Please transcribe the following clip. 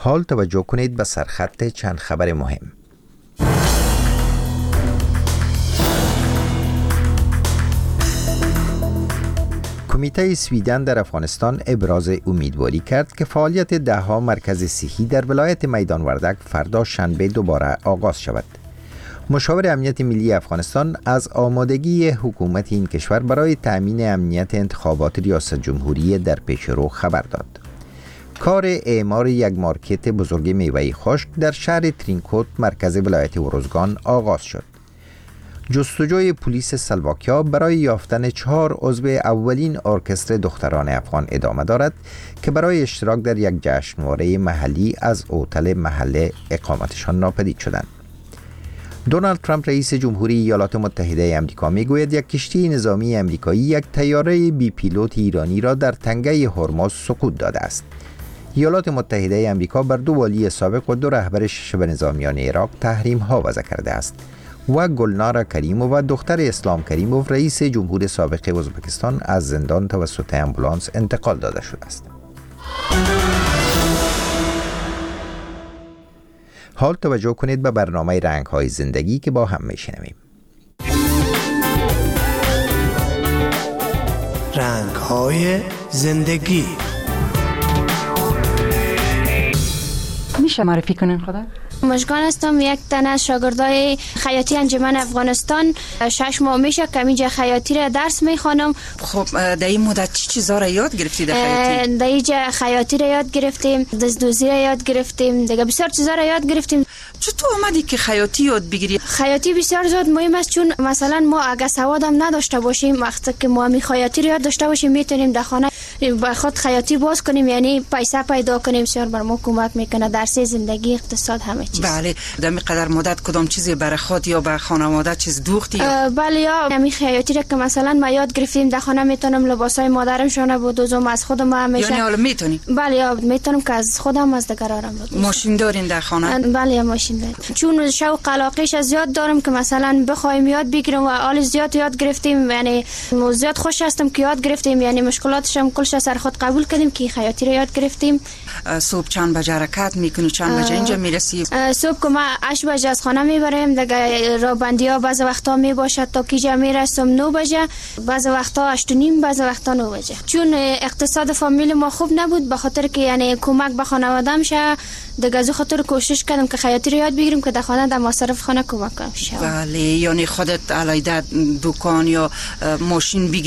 حال توجه کنید به سرخط چند خبر مهم. کمیته سویدن در افغانستان ابراز امیدواری کرد که فعالیت 10 مرکز صحی در ولایت میدان وردک فردا شنبه دوباره آغاز شود. مشاور امنیت ملی افغانستان از آمادگی حکومت این کشور برای تأمین امنیت انتخابات ریاست جمهوری در پیش رو خبر داد. کار اعمار یک مارکت بزرگ میوه خشک در شهر ترینکوت مرکز ولایت اروزگان آغاز شد. جستجوی پلیس سلواکیا برای یافتن 4 عضو اولین ارکستر دختران افغان ادامه دارد که برای اشتراک در یک جشنواره محلی از هتل محل اقامتشان ناپدید شدند. دونالد ترامپ رئیس جمهوری ایالات متحده آمریکا میگوید یک کشتی نظامی آمریکایی یک طیاره بی پیلوت ایرانی را در تنگه هرمز سقوط داده است. ایالات متحده آمریکا بر 2 والی سابق و 2 رهبر شبه نظامیان عراق تحریم ها وضع کرده است و گلنار کریموف و دختر اسلام کریموف رئیس جمهور سابق ازبکستان از زندان توسط امبولانس انتقال داده شده است. حال توجه کنید به برنامه رنگ‌های زندگی که با هم میشنویم. رنگ‌های زندگی. میشه معرفی کنین خدا؟ مشکان هستم، یک تن از شاگردای خیاطی انجمن افغانستان. 6 ماه میشه که اینجا خیاطی را درس میخوانم. خب در این مدت چی چیزا را یاد گرفتی در خیاطی؟ در اینجا خیاطی را یاد گرفتیم، دستدوزی را یاد گرفتیم، دیگه بسیار چیزا را یاد گرفتیم. چطور آمدی که خیاطی یاد بگیری؟ خیاطی بسیار زیاد مهم است، چون مثلا ما اگه سواد هم نداشته باشیم، وقتی که ما می خیاطی را یاد داشته باشیم میتونیم در خانه با خود خیاطی باز کنیم، یعنی پیسه پیدا کنیم. بسیار بر ما کمک میکنه در زندگی، اقتصاد، همه چیز. بله. در قدر مدت کدام چیزی برای خود یا برای خانواده چیز دوختی؟ بله، یا همین خیاطی را که مثلا ما یاد گرفتیم در خانه میتونم لباسای مادرم شونه بدوزم، از خودم همیشه. یعنی حالا میتونی؟ بله، یا میتونم که از خودم از دیگرانم بدوزم. ماشین دارین در خانه؟ بله، ماشین دارم. چون شوق علاقه‌اش زیاد دارم که مثلا بخوایم یاد بگیرم و حال زیاد یاد گرفتیم، یعنی زیاد خوش هستم که یاد گرفتیم، یعنی مشکلاتش هم کلش سر خود قبول کردیم که خیاطی را یاد گرفتیم. صبح چند بجه حرکت میکنی؟ چند بجه اینجا میرسی؟ صبح که ما 8 بجه از خانه میبریم، دیگه رابندیا بعض وقتا میباشد تا کیجا میرسم 9 بجه، بعض وقتا 8:30، بعض وقتا 9 بجه. چون اقتصاد فامیل ما خوب نبود، به خاطر که یعنی کمک به خانواده‌ام شه، دیگه از خاطر کوشش کردم که خیاطی رو یاد بگیرم که در خانه در مصرف خانه کمک کنم. بله، یعنی خودت علیده دکان یا ماشین